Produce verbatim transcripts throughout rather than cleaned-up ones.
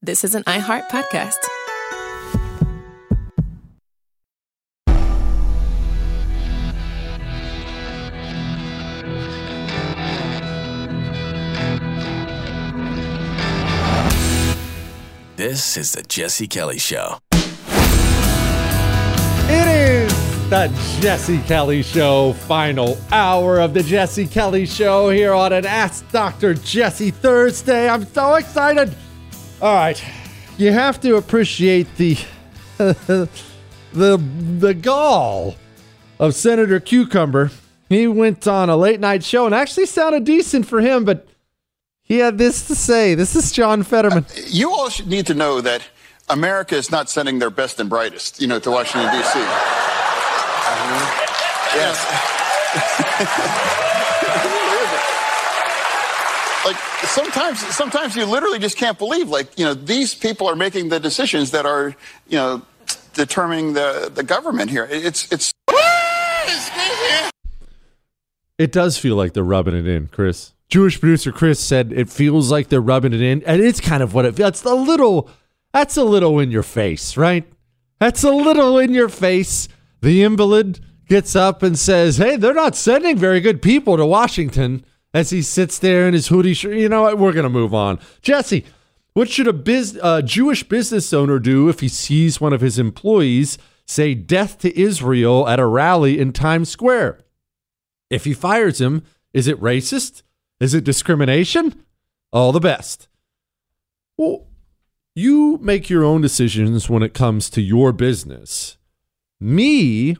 This is an iHeart podcast. This is the Jesse Kelly Show. It is the Jesse Kelly Show, final hour of the Jesse Kelly Show here on an Ask Doctor Jesse Thursday. I'm so excited. All right, you have to appreciate the the the gall of Senator Cucumber. He went on a late night show and actually sounded decent for him, but he had this to say. This is John Fetterman. Uh, you all should need to know that America is not sending their best and brightest, you know, to Washington, D C Mm-hmm. Yes. Like, sometimes, sometimes you literally just can't believe, like, you know, these people are making the decisions that are, you know, determining the, the government here. It's, it's. It does feel like they're rubbing it in, Chris. Jewish producer Chris said it feels like they're rubbing it in, and it's kind of what it feels. It's a little, that's a little in your face, right? That's a little in your face. The invalid gets up and says, hey, they're not sending very good people to Washington, as he sits there in his hoodie shirt. You know what? We're going to move on. Jesse, what should a biz, uh, Jewish business owner do if he sees one of his employees say death to Israel at a rally in Times Square? If he fires him, is it racist? Is it discrimination? All the best. Well, you make your own decisions when it comes to your business. Me,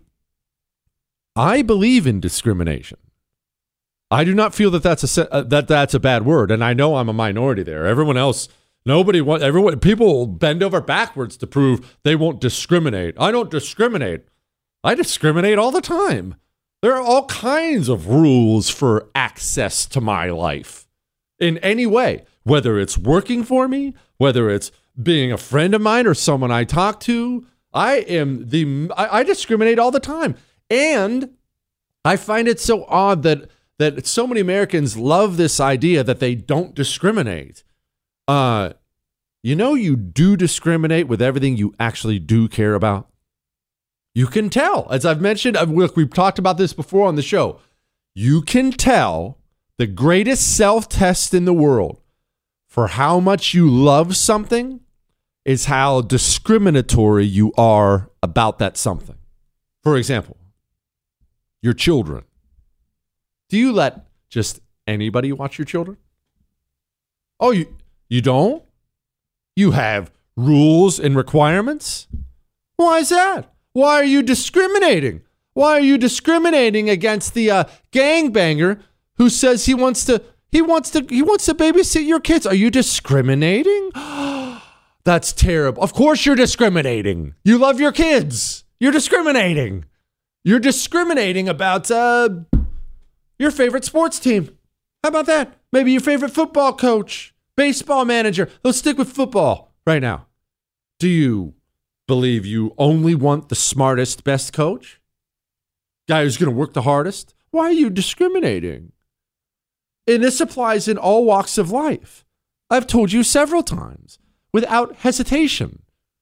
I believe in discrimination. I do not feel that that's a uh, that that's a bad word, and I know I'm a minority there. Everyone else, nobody want everyone. People bend over backwards to prove they won't discriminate. I don't discriminate. I discriminate all the time. There are all kinds of rules for access to my life in any way, whether it's working for me, whether it's being a friend of mine or someone I talk to. I am the I, I discriminate all the time, and I find it so odd that. that so many Americans love this idea that they don't discriminate. Uh, you know, you do discriminate with everything you actually do care about. You can tell, as I've mentioned, look, we've talked about this before on the show. You can tell the greatest self-test in the world for how much you love something is how discriminatory you are about that something. For example, your children. Do you let just anybody watch your children? Oh, you you don't? You have rules and requirements? Why is that? Why are you discriminating? Why are you discriminating against the uh, gangbanger who says he wants to he wants to he wants to babysit your kids? Are you discriminating? That's terrible. Of course you're discriminating. You love your kids. You're discriminating. You're discriminating about uh your favorite sports team. How about that? Maybe your favorite football coach, baseball manager. Let's stick with football right now. Do you believe you only want the smartest, best coach? Guy who's going to work the hardest? Why are you discriminating? And this applies in all walks of life. I've told you several times, without hesitation.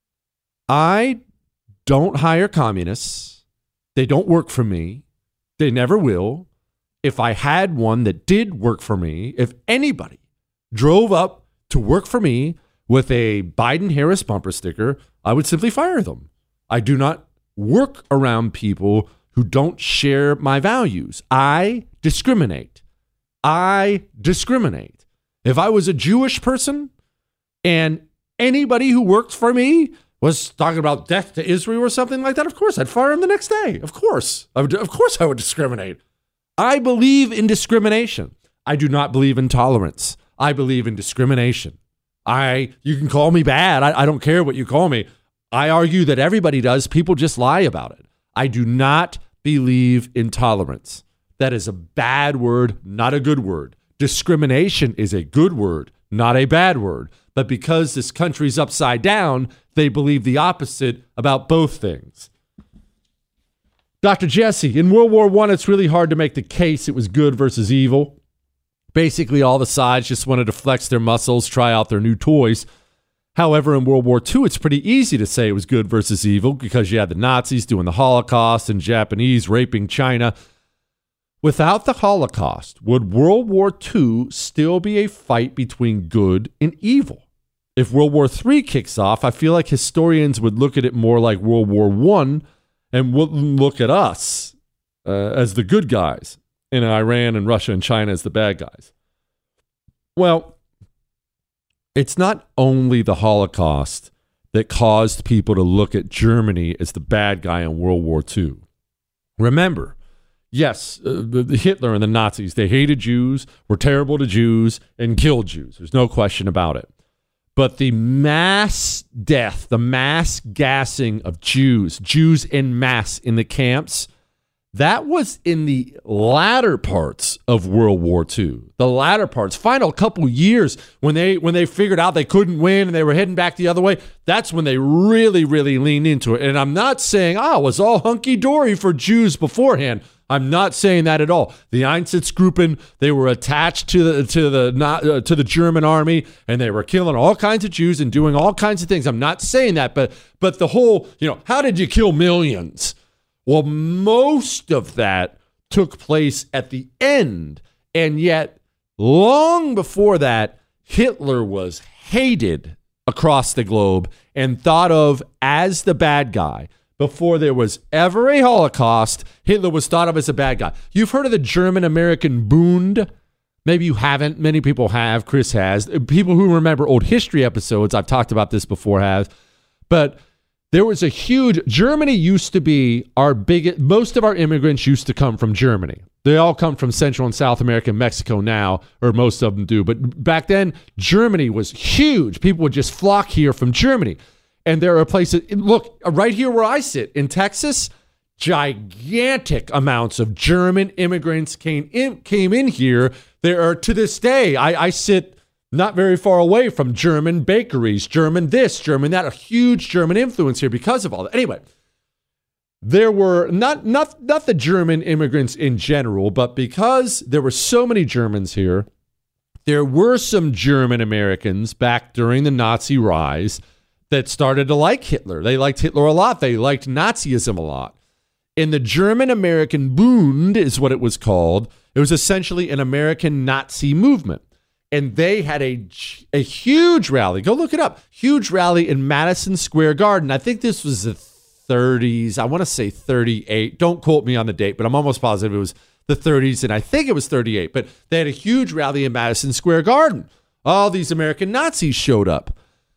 I don't hire communists. They don't work for me. They never will. If I had one that did work for me, if anybody drove up to work for me with a Biden-Harris bumper sticker, I would simply fire them. I do not work around people who don't share my values. I discriminate. I discriminate. If I was a Jewish person and anybody who worked for me was talking about death to Israel or something like that, of course, I'd fire him the next day. Of course. I would, of course I would discriminate. I believe in discrimination. I do not believe in tolerance. I believe in discrimination. I, you can call me bad. I, I don't care what you call me. I argue that everybody does. People just lie about it. I do not believe in tolerance. That is a bad word, not a good word. Discrimination is a good word, not a bad word. But because this country's upside down, they believe the opposite about both things. Doctor Jesse, in World War One, it's really hard to make the case it was good versus evil. Basically, all the sides just wanted to flex their muscles, try out their new toys. However, in World War Two, it's pretty easy to say it was good versus evil because you had the Nazis doing the Holocaust and Japanese raping China. Without the Holocaust, would World War Two still be a fight between good and evil? If World War Three kicks off, I feel like historians would look at it more like World War One and wouldn't look at us uh, as the good guys and Iran and Russia and China as the bad guys. Well, it's not only the Holocaust that caused people to look at Germany as the bad guy in World War Two. Remember, yes, uh, the, the Hitler and the Nazis, they hated Jews, were terrible to Jews, and killed Jews. There's no question about it. But the mass death, the mass gassing of Jews, Jews en masse in the camps, that was in the latter parts of World War Two. The latter parts, final couple years when they when they figured out they couldn't win and they were heading back the other way, that's when they really, really leaned into it. And I'm not saying, oh, it was all hunky-dory for Jews beforehand. I'm not saying that at all. The Einsatzgruppen, they were attached to the to the not, uh, to the German army, and they were killing all kinds of Jews and doing all kinds of things. I'm not saying that, but but the whole, you know, how did you kill millions? Well, most of that took place at the end, and yet long before that, Hitler was hated across the globe and thought of as the bad guy. Before there was ever a Holocaust, Hitler was thought of as a bad guy. You've heard of the German-American Bund? Maybe you haven't. Many people have. Chris has. People who remember old history episodes, I've talked about this before, have. But there was a huge, Germany used to be our biggest, most of our immigrants used to come from Germany. They all come from Central and South America and Mexico now, or most of them do. But back then, Germany was huge. People would just flock here from Germany. And there are places, look, right here where I sit in Texas, gigantic amounts of German immigrants came in, came in here. There are, to this day, I, I sit not very far away from German bakeries, German this, German that, a huge German influence here because of all that. Anyway, there were not, not, not the German immigrants in general, but because there were so many Germans here, there were some German Americans back during the Nazi rise that started to like Hitler. They liked Hitler a lot. They liked Nazism a lot. In the German-American Bund is what it was called. It was essentially an American Nazi movement. And they had a, a huge rally. Go look it up. Huge rally in Madison Square Garden. I think this was the thirties. I want to say thirty-eight. Don't quote me on the date, but I'm almost positive it was the thirties, and I think it was thirty-eight. But they had a huge rally in Madison Square Garden. All these American Nazis showed up.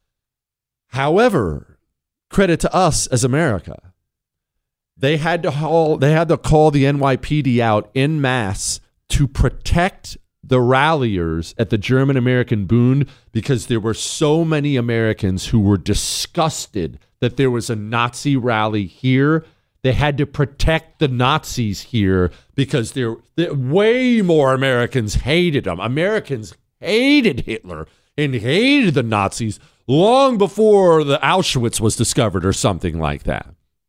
However, credit to us as America, they had to haul, they had to call the N Y P D out en masse to protect the ralliers at the German-American Bund because there were so many Americans who were disgusted that there was a Nazi rally here. They had to protect the Nazis here because there, there way more Americans hated them. Americans hated Hitler and hated the Nazis long before the Auschwitz was discovered or something like that.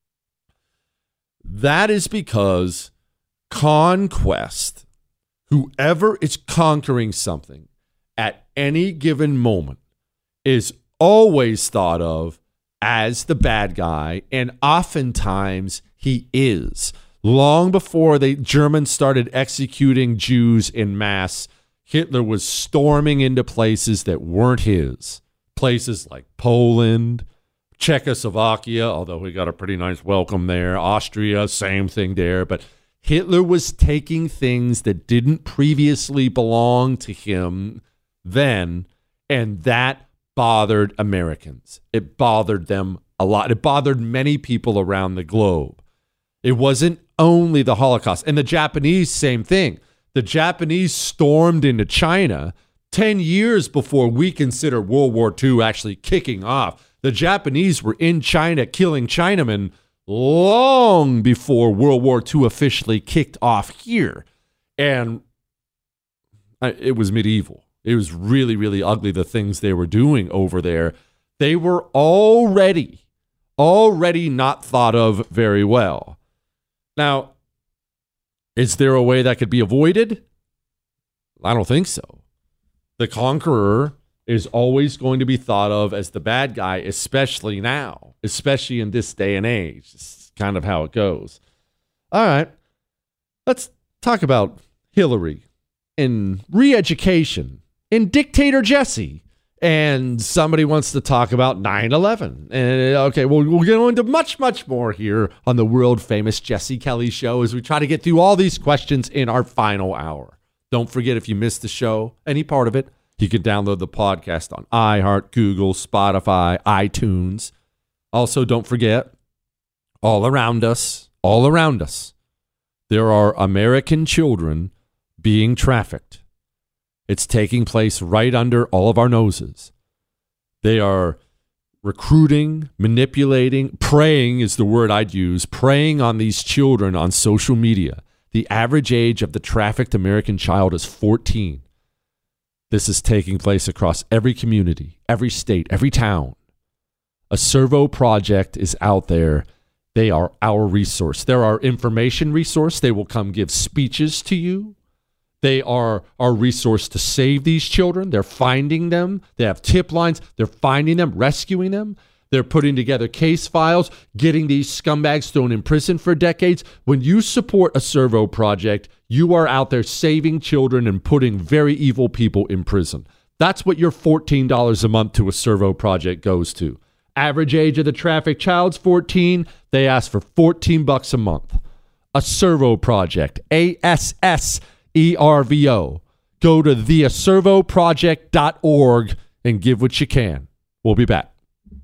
That is because conquest, whoever is conquering something at any given moment, is always thought of as the bad guy, and oftentimes he is. Long before the Germans started executing Jews en masse, Hitler was storming into places that weren't his. Places like Poland, Czechoslovakia, although we got a pretty nice welcome there. Austria, same thing there. But Hitler was taking things that didn't previously belong to him then, and that bothered Americans. It bothered them a lot. It bothered many people around the globe. It wasn't only the Holocaust. And the Japanese, same thing. The Japanese stormed into China ten years before we consider World War Two actually kicking off. The Japanese were in China killing Chinamen long before World War Two officially kicked off here. And it was medieval. It was really, really ugly, the things they were doing over there. They were already, already not thought of very well. Now, is there a way that could be avoided? I don't think so. The conqueror is always going to be thought of as the bad guy, especially now, especially in this day and age. It's kind of how it goes. All right, let's talk about Hillary and re-education and Dictator Jesse. And somebody wants to talk about nine eleven. And okay, well, we'll go into much, much more here on the world-famous Jesse Kelly Show as we try to get through all these questions in our final hour. Don't forget, if you missed the show, any part of it, you can download the podcast on iHeart, Google, Spotify, iTunes. Also, don't forget, all around us, all around us, there are American children being trafficked. It's taking place right under all of our noses. They are recruiting, manipulating, preying is the word I'd use, preying on these children on social media. The average age of the trafficked American child is fourteen. This is taking place across every community, every state, every town. A Servo Project is out there. They are our resource. They're our information resource. They will come give speeches to you. They are our resource to save these children. They're finding them. They have tip lines. They're finding them, rescuing them. They're putting together case files, getting these scumbags thrown in prison for decades. When you support a Servo Project, you are out there saving children and putting very evil people in prison. That's what your fourteen dollars a month to a Servo Project goes to. Average age of the trafficked child's fourteen. They ask for fourteen bucks a month. A Servo Project, A S S E R V O. Go to the a servo project dot org and give what you can. We'll be back.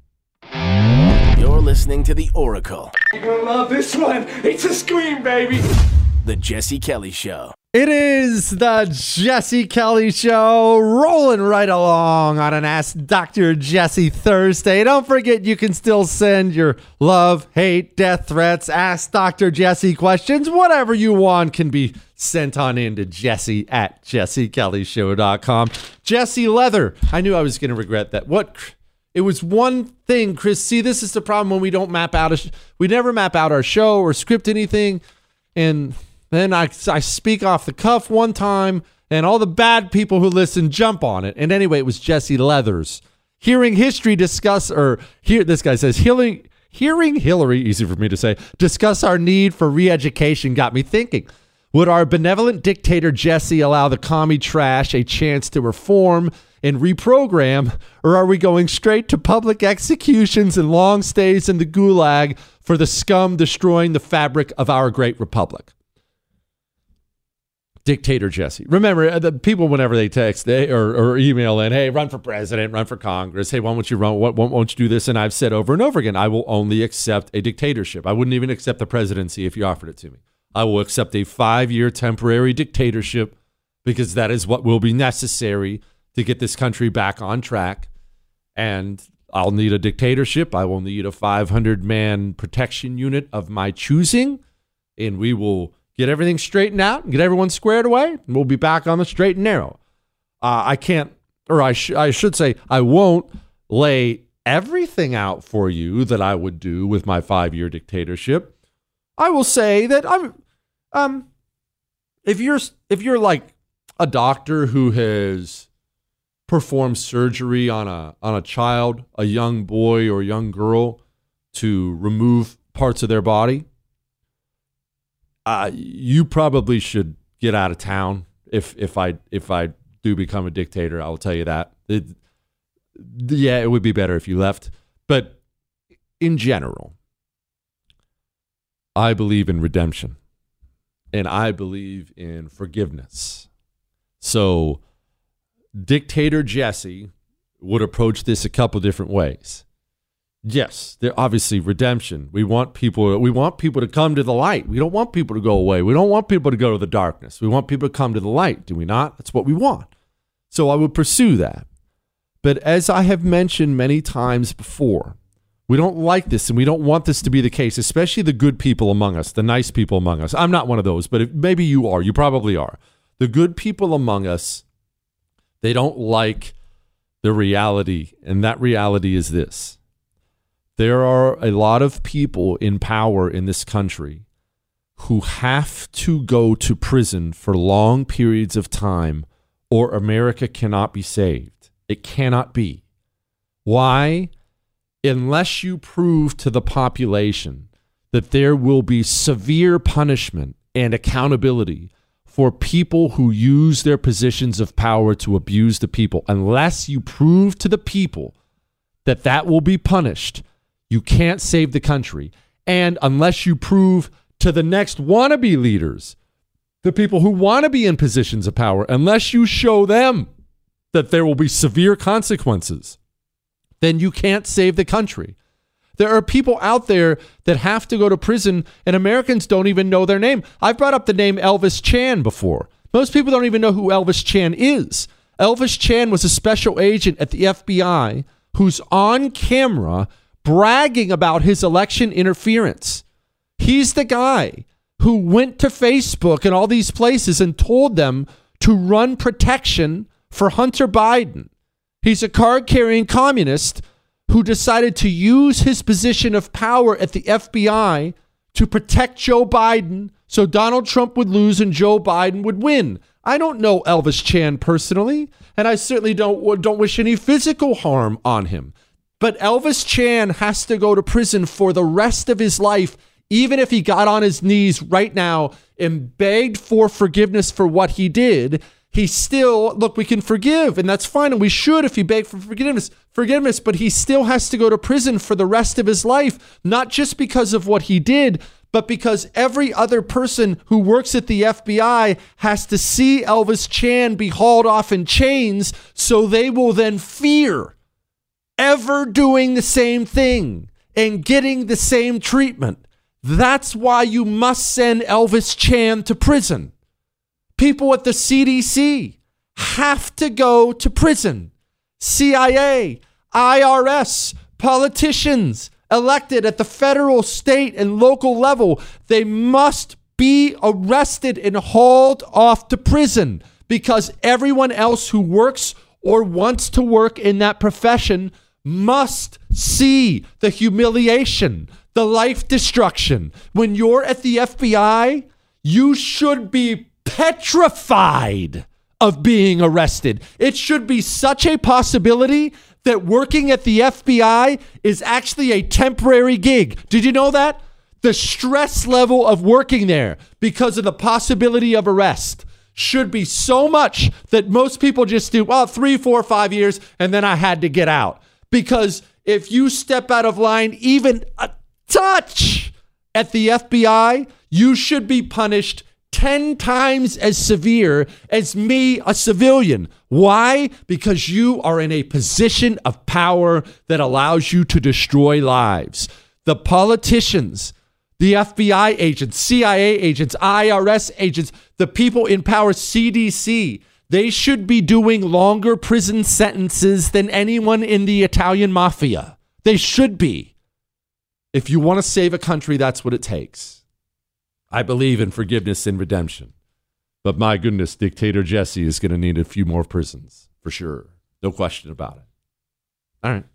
You're listening to The Oracle. You're gonna love this one. It's a scream, baby. The Jesse Kelly Show. It is the Jesse Kelly Show, rolling right along on an Ask Doctor Jesse Thursday. Don't forget, you can still send your love, hate, death threats, Ask Doctor Jesse questions, whatever you want can be sent on in to Jesse at jesse kelly show dot com. Jesse Leather, I knew I was going to regret that. What? It was one thing, Chris. See, this is the problem when we don't map out a sh- we never map out our show or script anything, and then I, I speak off the cuff one time, and all the bad people who listen jump on it. And anyway, it was Jesse Leathers. Hearing history discuss, or here, this guy says, hearing, hearing Hillary, easy for me to say, discuss our need for re-education got me thinking. Would our benevolent dictator Jesse allow the commie trash a chance to reform and reprogram, or are we going straight to public executions and long stays in the gulag for the scum destroying the fabric of our great republic? Dictator Jesse. Remember, the people, whenever they text they or, or email in, hey, run for president, run for Congress. Hey, why won't you run? Why won't you do this? And I've said over and over again, I will only accept a dictatorship. I wouldn't even accept the presidency if you offered it to me. I will accept a five-year temporary dictatorship because that is what will be necessary to get this country back on track. And I'll need a dictatorship. I will need a five hundred man protection unit of my choosing, and we will get everything straightened out and get everyone squared away, and we'll be back on the straight and narrow. Uh, I can't, or I, sh- I should say, I won't lay everything out for you that I would do with my five-year dictatorship. I will say that I'm, um, if you're if you're like a doctor who has performed surgery on a on a child, a young boy or young girl, to remove parts of their body, uh, you probably should get out of town. If if I if I do become a dictator, I will tell you that. It, yeah, it would be better if you left. But in general, I believe in redemption, and I believe in forgiveness. So Dictator Jesse would approach this a couple different ways. Yes, there obviously redemption. We want people we want people to come to the light. We don't want people to go away. We don't want people to go to the darkness. We want people to come to the light, do we not? That's what we want. So I would pursue that. But as I have mentioned many times before, we don't like this, and we don't want this to be the case, especially the good people among us, the nice people among us. I'm not one of those, but if, maybe you are. You probably are. The good people among us, they don't like the reality, and that reality is this. There are a lot of people in power in this country who have to go to prison for long periods of time, or America cannot be saved. It cannot be. Why? Unless you prove to the population that there will be severe punishment and accountability for people who use their positions of power to abuse the people, unless you prove to the people that that will be punished, you can't save the country. And unless you prove to the next wannabe leaders, the people who want to be in positions of power, unless you show them that there will be severe consequences, then you can't save the country. There are people out there that have to go to prison, and Americans don't even know their name. I've brought up the name Elvis Chan before. Most people don't even know who Elvis Chan is. Elvis Chan was a special agent at the F B I who's on camera bragging about his election interference. He's the guy who went to Facebook and all these places and told them to run protection for Hunter Biden. He's a card-carrying communist who decided to use his position of power at the F B I to protect Joe Biden so Donald Trump would lose and Joe Biden would win. I don't know Elvis Chan personally, and I certainly don't, don't wish any physical harm on him. But Elvis Chan has to go to prison for the rest of his life, even if he got on his knees right now and begged for forgiveness for what he did. He still, look, we can forgive, and that's fine, and we should if he begged for forgiveness, forgiveness, but he still has to go to prison for the rest of his life, not just because of what he did, but because every other person who works at the F B I has to see Elvis Chan be hauled off in chains, so they will then fear ever doing the same thing and getting the same treatment. That's why you must send Elvis Chan to prison. People at the C D C have to go to prison. C I A, I R S, politicians elected at the federal, state, and local level, they must be arrested and hauled off to prison because everyone else who works or wants to work in that profession must see the humiliation, the life destruction. When you're at the F B I, you should be petrified of being arrested. It should be such a possibility that working at the F B I is actually a temporary gig. Did you know that? The stress level of working there because of the possibility of arrest should be so much that most people just do, well, three, four, five years, and then I had to get out. Because if you step out of line even a touch at the F B I, you should be punished ten times as severe as me, a civilian. Why? Because you are in a position of power that allows you to destroy lives. The politicians, the F B I agents, C I A agents, I R S agents, the people in power, C D C, they should be doing longer prison sentences than anyone in the Italian mafia. They should be. If you want to save a country, that's what it takes. I believe in forgiveness and redemption. But my goodness, Dictator Jesse is going to need a few more prisons, for sure. No question about it. All right.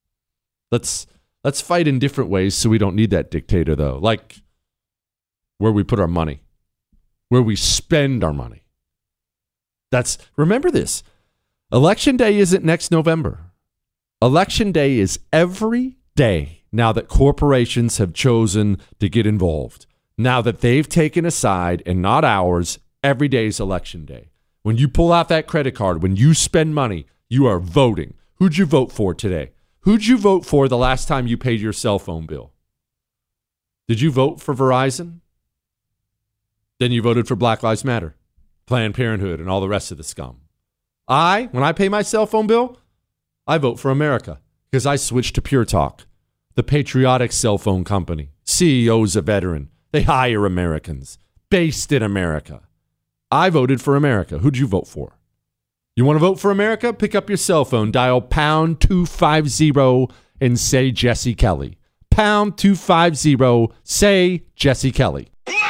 Let's let's fight in different ways so we don't need that dictator, though. Like where we put our money, where we spend our money. That's, remember this. Election day isn't next November. Election day is every day now that corporations have chosen to get involved. Now that they've taken a side and not ours, every day is election day. When you pull out that credit card, when you spend money, you are voting. Who'd you vote for today? Who'd you vote for the last time you paid your cell phone bill? Did you vote for Verizon? Then you voted for Black Lives Matter, Planned Parenthood, and all the rest of the scum. I, when I pay my cell phone bill, I vote for America because I switched to Pure Talk, the patriotic cell phone company. C E O's a veteran. They hire Americans, based in America. I voted for America. Who'd you vote for? You want to vote for America? Pick up your cell phone, dial pound two five zero, and say Jesse Kelly. Pound two five zero, say Jesse Kelly.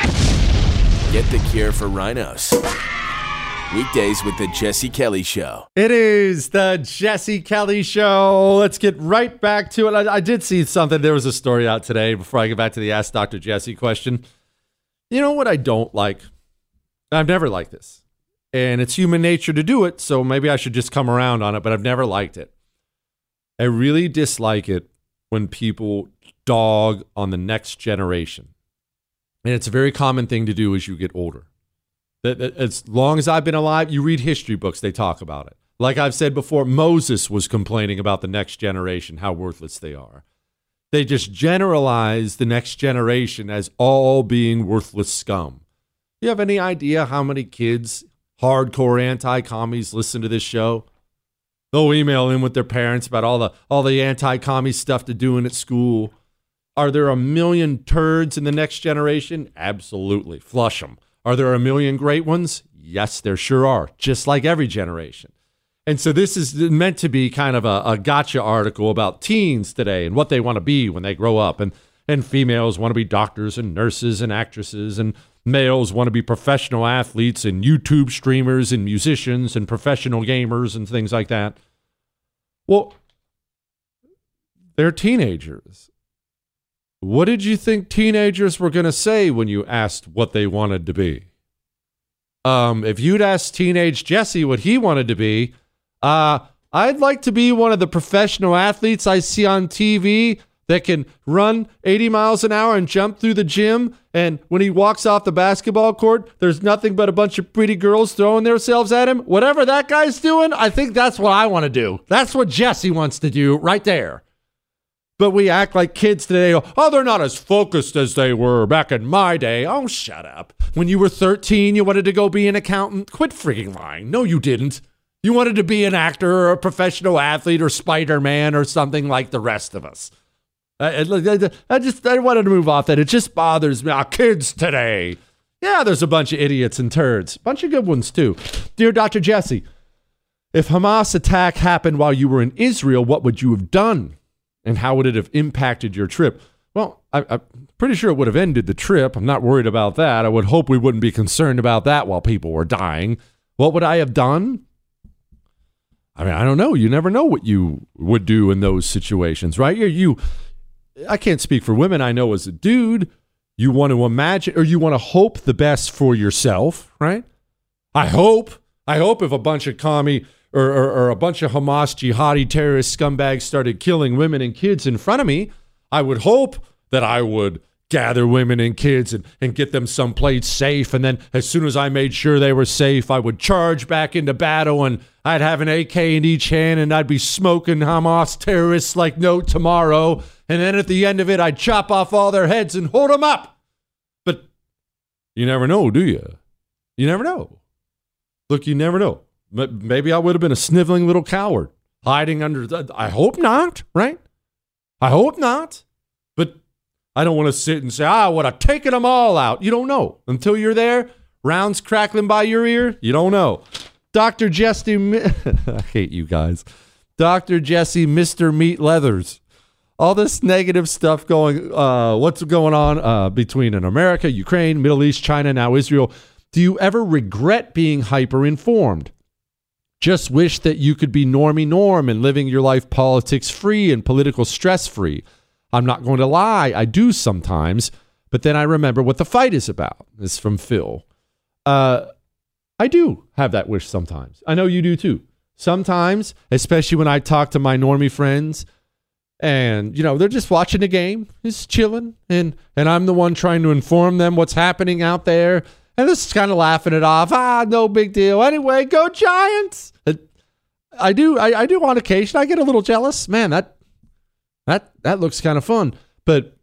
Get the cure for rhinos. Weekdays with the Jesse Kelly Show. It is the Jesse Kelly Show. Let's get right back to it. I, I did see something. There was a story out today before I get back to the Ask Doctor Jesse question. You know what I don't like? I've never liked this. And it's human nature to do it, so maybe I should just come around on it, but I've never liked it. I really dislike it when people dog on the next generation. And it's a very common thing to do as you get older. As long as I've been alive, you read history books, they talk about it. Like I've said before, Moses was complaining about the next generation, how worthless they are. They just generalize the next generation as all being worthless scum. You have any idea how many kids, hardcore anti-commies, listen to this show? They'll email in with their parents about all the all the anti-commie stuff they're doing at school. Are there a million turds in the next generation? Absolutely. Flush them. Are there a million great ones? Yes, there sure are, just like every generation. And so this is meant to be kind of a, a gotcha article about teens today and what they want to be when they grow up. And, and females want to be doctors and nurses and actresses, and males want to be professional athletes and YouTube streamers and musicians and professional gamers and things like that. Well, they're teenagers. What did you think teenagers were going to say when you asked what they wanted to be? Um, if you'd asked teenage Jesse what he wanted to be, uh, I'd like to be one of the professional athletes I see on T V that can run eighty miles an hour and jump through the gym. And when he walks off the basketball court, there's nothing but a bunch of pretty girls throwing themselves at him. Whatever that guy's doing, I think that's what I want to do. That's what Jesse wants to do right there. But we act like kids today. Oh, they're not as focused as they were back in my day. Oh, shut up. When you were thirteen, you wanted to go be an accountant. Quit freaking lying. No, you didn't. You wanted to be an actor or a professional athlete or Spider-Man or something like the rest of us. I, I, I just I wanted to move off that. It just bothers me. Our kids today. Yeah, there's a bunch of idiots and turds. Bunch of good ones, too. Dear Doctor Jesse, if Hamas attack happened while you were in Israel, what would you have done? And how would it have impacted your trip? Well, I, I'm pretty sure it would have ended the trip. I'm not worried about that. I would hope we wouldn't be concerned about that while people were dying. What would I have done? I mean, I don't know. You never know what you would do in those situations, right? You, you I can't speak for women. I know as a dude, you want to imagine or you want to hope the best for yourself, right? I hope. I hope if a bunch of commie or, or, or a bunch of Hamas jihadi terrorist scumbags started killing women and kids in front of me, I would hope that I would gather women and kids and, and get them someplace safe. And then as soon as I made sure they were safe, I would charge back into battle and I'd have an A K in each hand and I'd be smoking Hamas terrorists like no tomorrow. And then at the end of it, I'd chop off all their heads and hold them up. But you never know, do you? You never know. Look, you never know. Maybe I would have been a sniveling little coward hiding under the, I hope not, right? I hope not. But I don't want to sit and say, ah, I would have taken them all out. You don't know. Until you're there, rounds crackling by your ear, you don't know. Doctor Jesse, I hate you guys. Doctor Jesse, Mister Meat Leathers. All this negative stuff going, uh, what's going on uh, between in America, Ukraine, Middle East, China, now Israel. Do you ever regret being hyper-informed? Just wish that you could be normie norm and living your life politics free and political stress free. I'm not going to lie, I do sometimes, but then I remember what the fight is about. This is from Phil. Uh, I do have that wish sometimes. I know you do too. Sometimes, especially when I talk to my normie friends and, you know, they're just watching the game, just chilling, and, and I'm the one trying to inform them what's happening out there. And this is kind of laughing it off. Ah, no big deal. Anyway, go Giants. I do. I, I do on occasion. I get a little jealous. Man, that that that looks kind of fun. But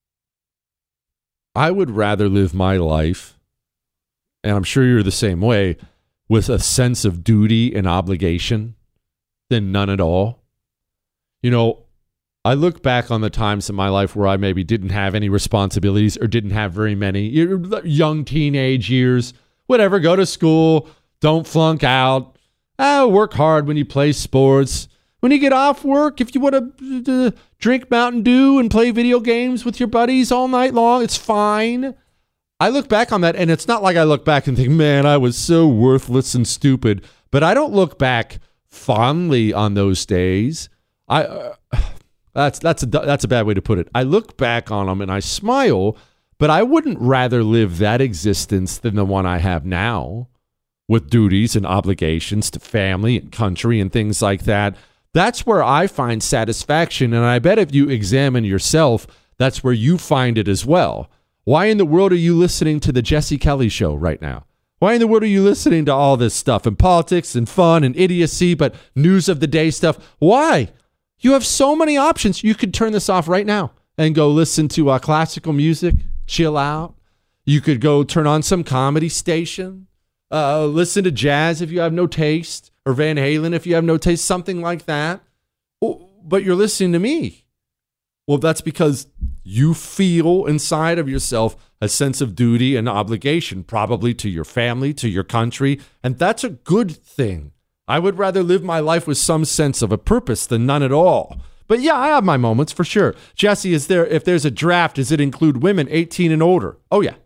I would rather live my life, and I'm sure you're the same way, with a sense of duty and obligation than none at all. You know, I look back on the times in my life where I maybe didn't have any responsibilities or didn't have very many. Young teenage years, whatever, go to school, don't flunk out, ah, work hard when you play sports. When you get off work, if you want to uh, drink Mountain Dew and play video games with your buddies all night long, it's fine. I look back on that, and it's not like I look back and think, man, I was so worthless and stupid. But I don't look back fondly on those days. I... Uh, That's that's a that's a bad way to put it. I look back on them and I smile, but I wouldn't rather live that existence than the one I have now. with duties and obligations to family and country and things like that. That's where I find satisfaction, and I bet if you examine yourself, that's where you find it as well. Why in the world are you listening to the Jesse Kelly Show right now? Why in the world are you listening to all this stuff and politics and fun and idiocy, but news of the day stuff? Why? You have so many options. You could turn this off right now and go listen to uh, classical music, chill out. You could go turn on some comedy station, uh, listen to jazz if you have no taste, or Van Halen if you have no taste, something like that. Oh, but you're listening to me. Well, that's because you feel inside of yourself a sense of duty and obligation, probably to your family, to your country, and that's a good thing. I would rather live my life with some sense of a purpose than none at all. But yeah, I have my moments for sure. Jesse, is there, if there's a draft, does it include women eighteen and older? Oh yeah.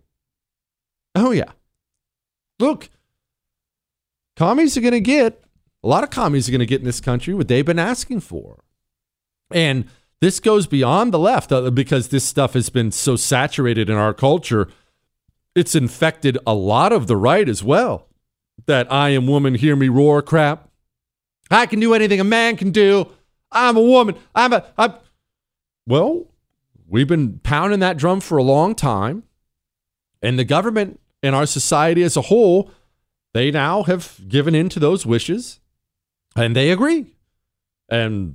Oh yeah. Look, commies are going to get, a lot of commies are going to get in this country what they've been asking for. And this goes beyond the left uh, because this stuff has been so saturated in our culture. It's infected a lot of the right as well. That I am woman, hear me roar crap. I can do anything a man can do. I'm a woman. I'm a, I'm. Well, we've been pounding that drum for a long time. And the government and our society as a whole, they now have given in to those wishes. And they agree. And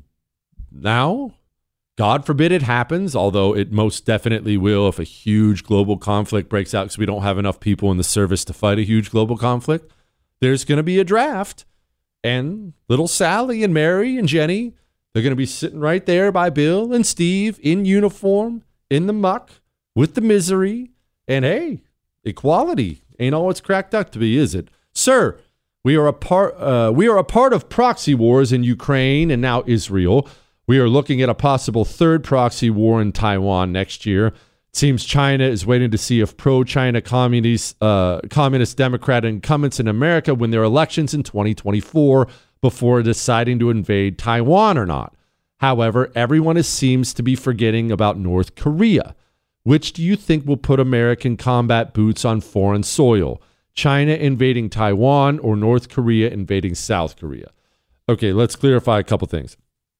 now, God forbid it happens, although it most definitely will if a huge global conflict breaks out because we don't have enough people in the service to fight a huge global conflict. There's going to be a draft, and little Sally and Mary and Jenny, they're going to be sitting right there by Bill and Steve in uniform, in the muck, with the misery, and hey, equality ain't all it's cracked up to be, is it? Sir, we are a part, uh, we are a part of proxy wars in Ukraine and now Israel. We are looking at a possible third proxy war in Taiwan next year. It seems China is waiting to see if pro-China communist, uh, communist Democrat incumbents in America win their elections in twenty twenty-four before deciding to invade Taiwan or not. However, everyone is, seems to be forgetting about North Korea. Which do you think will put American combat boots on foreign soil? China invading Taiwan or North Korea invading South Korea? Okay, let's clarify a couple things.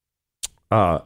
Uh,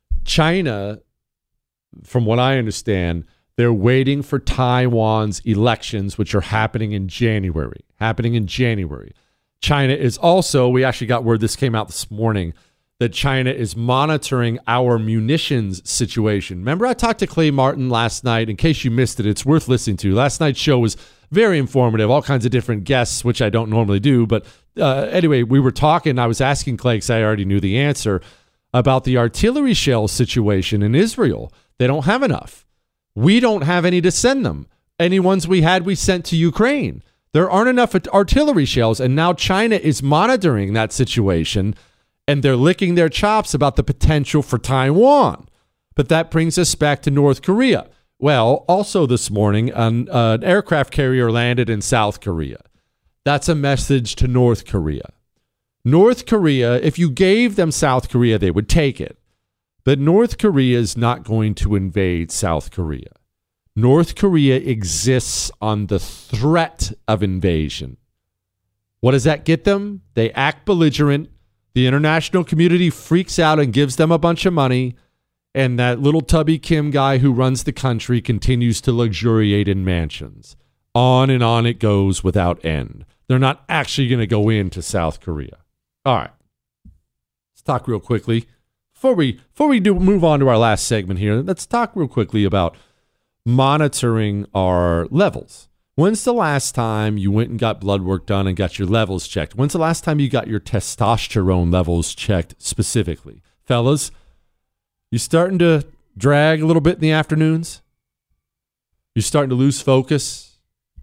China, from what I understand, they're waiting for Taiwan's elections, which are happening in January. Happening in January. China is also, we actually got word, this came out this morning, that China is monitoring our munitions situation. Remember, I talked to Clay Martin last night. In case you missed it, it's worth listening to. Last night's show was very informative, all kinds of different guests, which I don't normally do. But uh, anyway, we were talking. I was asking Clay, because I already knew the answer, about the artillery shell situation in Israel. They don't have enough. We don't have any to send them. Any ones we had, we sent to Ukraine. There aren't enough artillery shells, and now China is monitoring that situation, and they're licking their chops about the potential for Taiwan. But that brings us back to North Korea. Well, also this morning, an, uh, an aircraft carrier landed in South Korea. That's a message to North Korea. North Korea, if you gave them South Korea, they would take it. But North Korea is not going to invade South Korea. North Korea exists on the threat of invasion. What does that get them? They act belligerent. The international community freaks out and gives them a bunch of money. And that little Tubby Kim guy who runs the country continues to luxuriate in mansions. On and on it goes without end. They're not actually going to go into South Korea. All right. Let's talk real quickly. Before we, before we do move on to our last segment here, let's talk real quickly about monitoring our levels. When's the last time you went and got blood work done and got your levels checked? When's the last time you got your testosterone levels checked specifically? Fellas, you starting to drag a little bit in the afternoons? You're starting to lose focus?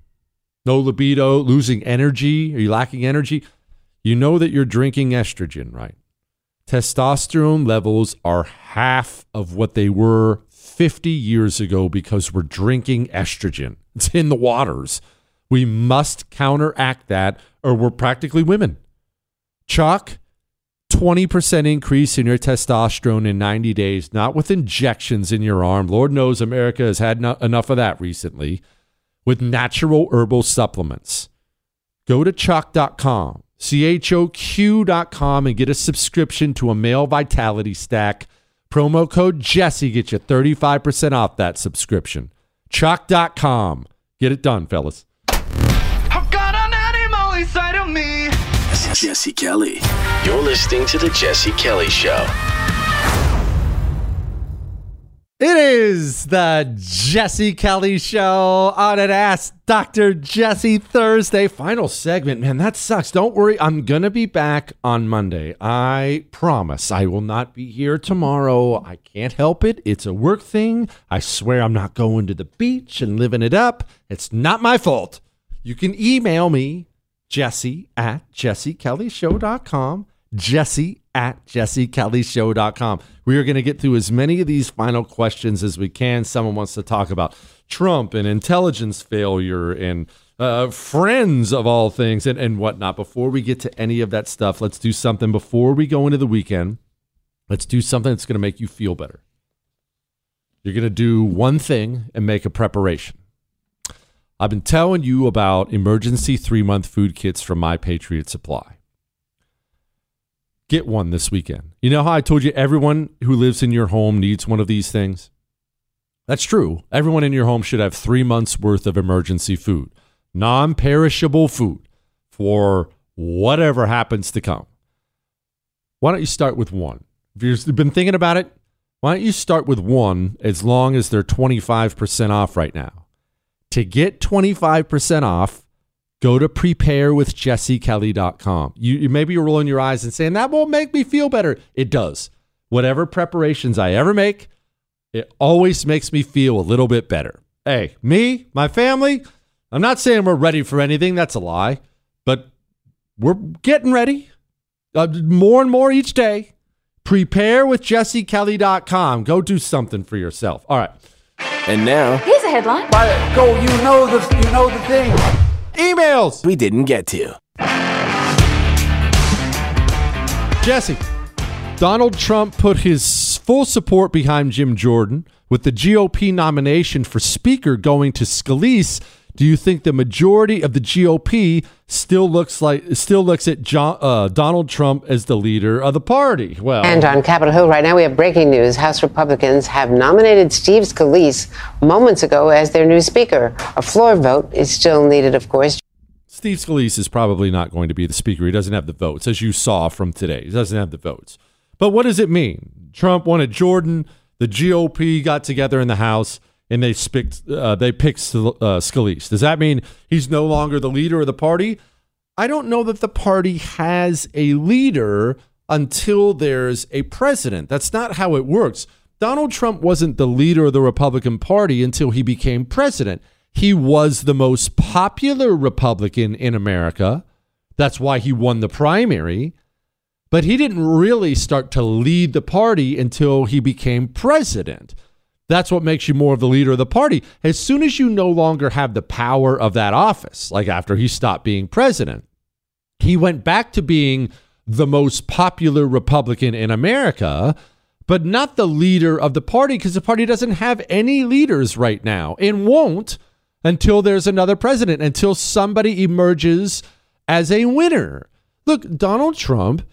No libido, losing energy? Are you lacking energy? You know that you're drinking estrogen, right? Testosterone levels are half of what they were fifty years ago because we're drinking estrogen. It's in the waters. We must counteract that or we're practically women. Chuck, twenty percent increase in your testosterone in ninety days, not with injections in your arm. Lord knows America has had no- enough of that recently. With natural herbal supplements. Go to choq dot com, C H O Q dot com, and get a subscription to a male vitality stack. Promo code Jesse gets you thirty-five percent off that subscription. choq dot com. Get it done, fellas. I've got an animal inside of me. This is Jesse Kelly. You're listening to The Jesse Kelly Show. It is the Jesse Kelly Show on an Ask Doctor Jesse Thursday. Final segment. Man, that sucks. Don't worry. I'm going to be back on Monday. I promise I will not be here tomorrow. I can't help it. It's a work thing. I swear I'm not going to the beach and living it up. It's not my fault. You can email me, Jesse at jesse kelly show dot com. Jesse at jesse kelly show dot com. We are going to get through as many of these final questions as we can. Someone wants to talk about Trump and intelligence failure and uh, friends of all things and, and whatnot. Before we get to any of that stuff, let's do something before we go into the weekend. Let's do something that's going to make you feel better. You're going to do one thing and make a preparation. I've been telling you about emergency three-month food kits from My Patriot Supply. Get one this weekend. You know how I told you everyone who lives in your home needs one of these things? That's true. Everyone in your home should have three months worth of emergency food, non-perishable food for whatever happens to come. Why don't you start with one? If you've been thinking about it, why don't you start with one as long as they're twenty-five percent off right now? To get twenty-five percent off, go to prepare with jesse kelly dot com. You, you maybe you're rolling your eyes and saying, that won't make me feel better. It does. Whatever preparations I ever make, it always makes me feel a little bit better. Hey, me, my family, I'm not saying we're ready for anything. That's a lie. But we're getting ready. Uh, more and more each day. prepare with jesse kelly dot com. Go do something for yourself. All right. And now, Here's a headline. Go, you know the, you know the thing. Emails. we didn't get to. Jesse, Donald Trump put his full support behind Jim Jordan with the G O P nomination for Speaker going to Scalise. Do you think the majority of the G O P still looks like still looks at John, uh, Donald Trump as the leader of the party? Well, and on Capitol Hill right now we have breaking news. House Republicans have nominated Steve Scalise moments ago as their new speaker. A floor vote is still needed, of course. Steve Scalise is probably not going to be the speaker. He doesn't have the votes, as you saw from today. He doesn't have the votes. But what does it mean? Trump wanted Jordan. The G O P got together in the House, and they picked, uh, they picked uh, Scalise. Does that mean he's no longer the leader of the party? I don't know that the party has a leader until there's a president. That's not how it works. Donald Trump wasn't the leader of the Republican Party until he became president. He was the most popular Republican in America. That's why he won the primary. But he didn't really start to lead the party until he became president. That's what makes you more of the leader of the party. As soon as you no longer have the power of that office, like after he stopped being president, he went back to being the most popular Republican in America, but not the leader of the party, because the party doesn't have any leaders right now and won't until there's another president, until somebody emerges as a winner. Look, Donald Trump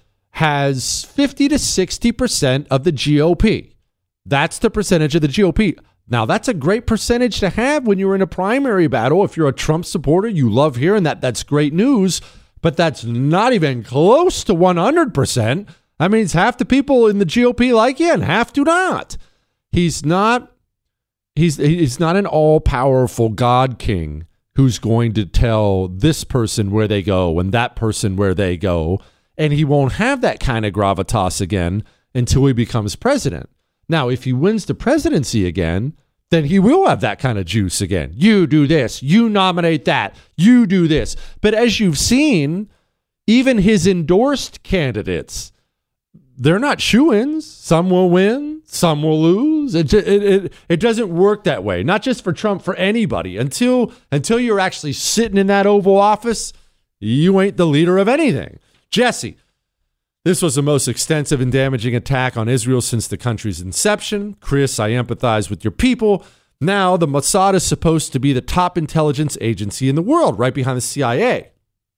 has fifty to sixty percent of the G O P. That's the percentage of the G O P. Now, that's a great percentage to have when you're in a primary battle. If you're a Trump supporter, you love hearing that. That's great news, but that's not even close to one hundred percent. That means half the people in the G O P like you and half do not. He's not he's he's not an all-powerful God king who's going to tell this person where they go and that person where they go, and he won't have that kind of gravitas again until he becomes president. Now, if he wins the presidency again, then he will have that kind of juice again. You do this, you nominate that, you do this. But as you've seen, even his endorsed candidates, they're not shoo-ins. Some will win, some will lose. It, it, it, it doesn't work that way, not just for Trump, for anybody. Until, until you're actually sitting in that Oval Office, you ain't the leader of anything. Jesse, this was the most extensive and damaging attack on Israel since the country's inception. Chris, I empathize with your people. Now, the Mossad is supposed to be the top intelligence agency in the world, right behind the C I A.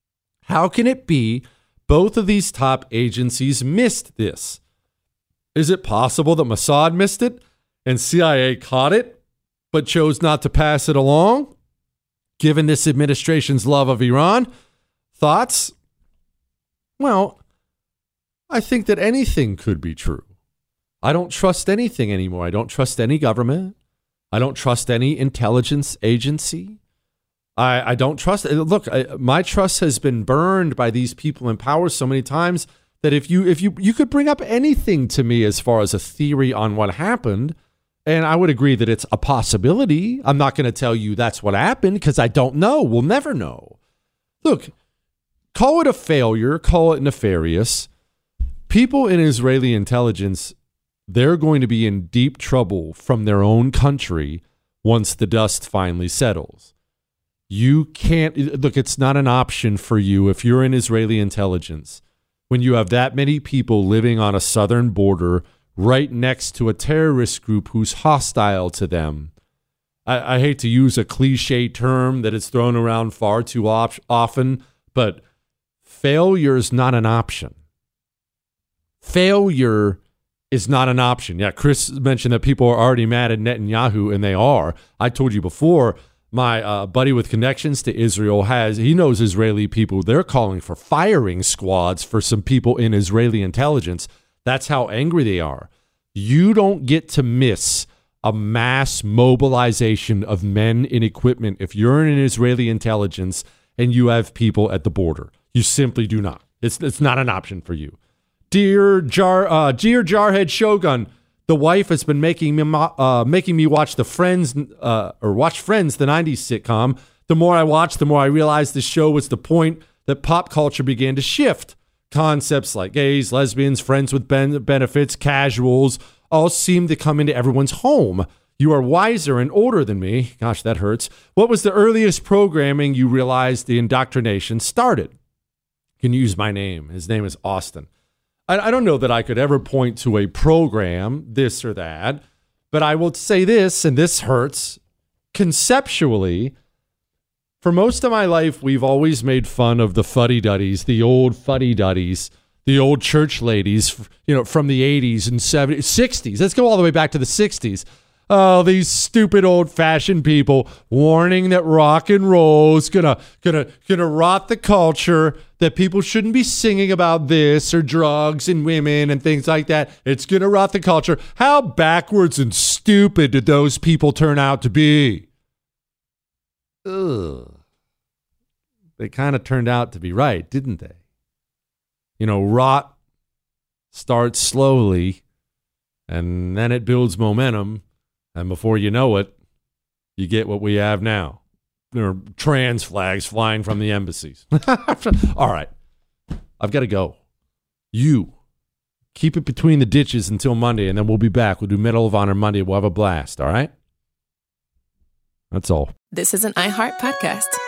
How can it be both of these top agencies missed this? Is it possible that Mossad missed it and C I A caught it, but chose not to pass it along, given this administration's love of Iran? Thoughts? Well, I think that anything could be true. I don't trust anything anymore. I don't trust any government. I don't trust any intelligence agency. I, I don't trust. Look, I, my trust has been burned by these people in power so many times that if you if you you could bring up anything to me as far as a theory on what happened, and I would agree that it's a possibility. I'm not going to tell you that's what happened because I don't know. We'll never know. Look, call it a failure, call it nefarious. People in Israeli intelligence, they're going to be in deep trouble from their own country once the dust finally settles. You can't, look, it's not an option for you if you're in Israeli intelligence when you have that many people living on a southern border right next to a terrorist group who's hostile to them. I, I hate to use a cliche term that is thrown around far too op- often, but failure is not an option. Failure is not an option. Yeah, Chris mentioned that people are already mad at Netanyahu, and they are. I told you before, my uh, buddy with connections to Israel has, he knows Israeli people. They're calling for firing squads for some people in Israeli intelligence. That's how angry they are. You don't get to miss a mass mobilization of men and equipment if you're in Israeli intelligence and you have people at the border. You simply do not. It's it's not an option for you. Dear Jar, uh, dear Jarhead Shogun, the wife has been making me uh, making me watch the Friends uh, or watch Friends, the nineties sitcom. The more I watched, the more I realized the show was the point that pop culture began to shift. Concepts like gays, lesbians, friends with ben- benefits, casuals, all seem to come into everyone's home. You are wiser and older than me. Gosh, that hurts. What was the earliest programming you realized the indoctrination started? You can use my name. His name is Austin. I don't know that I could ever point to a program, this or that, but I will say this, and this hurts. Conceptually, for most of my life, we've always made fun of the fuddy-duddies, the old fuddy-duddies, the old church ladies, you know, from the eighties and seventies, sixties. Let's go all the way back to the sixties. Oh, these stupid old-fashioned people warning that rock and roll is gonna gonna gonna rot the culture, that people shouldn't be singing about this or drugs and women and things like that. It's gonna rot the culture. How backwards and stupid did those people turn out to be? Ugh. They kind of turned out to be right, didn't they? You know, rot starts slowly, and then it builds momentum. And before you know it, you get what we have now. There are trans flags flying from the embassies. All right. I've got to go. You keep it between the ditches until Monday, and then we'll be back. We'll do Medal of Honor Monday. We'll have a blast. All right? That's all. This is an iHeart podcast.